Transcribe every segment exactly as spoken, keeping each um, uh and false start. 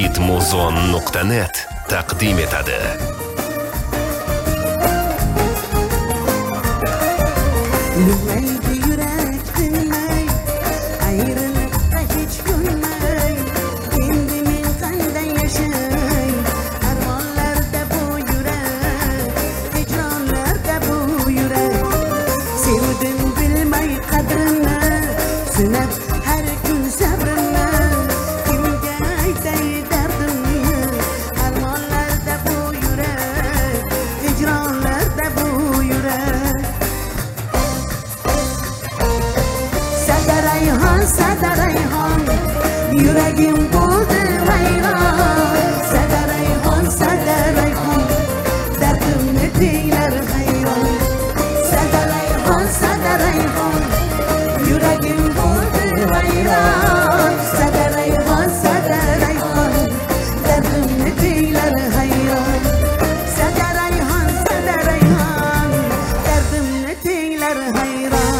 hitmuzon nuqta net taqdim etadi. Bilmaydi yurak bilmay, ayrılıkta hiç gülmay. Endi men qanday yashay, armonlarda bu yurak, hijronlarda bu yurak. Sevdim bilmay qadrini, sinab har kun sabrini. Kimga aytay dardimni, armonlarda bu yurak, hijronlarda bu yurak. Sadarayhan, sadarayhan, yuragim bo'ldi vayron. Sadarayhan, sadarayhan, dardimni tinglar hayron. Sadarayhan, sadarayhan, yuragim bo'ldi vayron. Sadarayhan, sadarayhan, dardimni tinglar hayron. Sadarayhan, sadarayhan, dardimni tinglar hayron.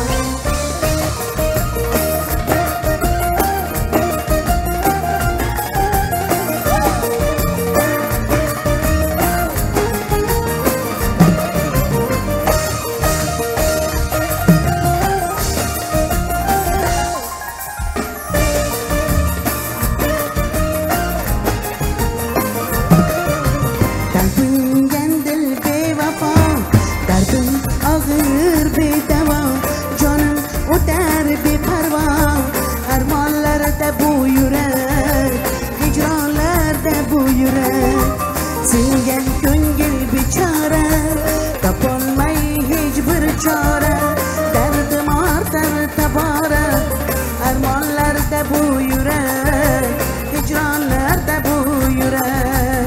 Talpingan dil bevafo, dardim og'ir bedavo, jonim o'tar beparvo. Armonlarda bu yurak, hijronlarda bu yurak. Singan ko'ngil bechora, topolmay hech bir chora. Dardim ortar tabora, armonlarda bu yurak, hijronlarda bu yurak.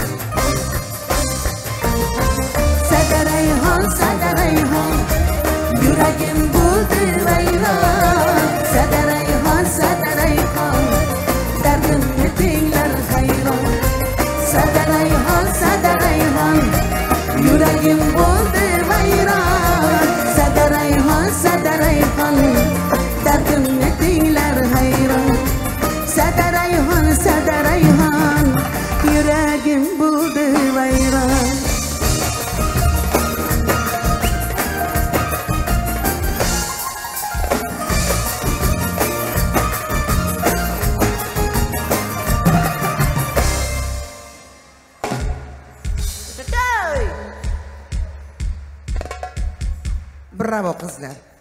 Sadarayhan, sadarayhan, yuragim bo'ldi vayron. Sadarayhan, sadarayhan, dardimni tinglar hayron. Sadarayhan, sadarayhan, yuragim bo'ldi vayron. Sadarayhan, sadarayhan, dardimni tinglar hayron. Sadarayhan, sadarayhan, yuragim bo'ldi vayron. Bravo qizlar.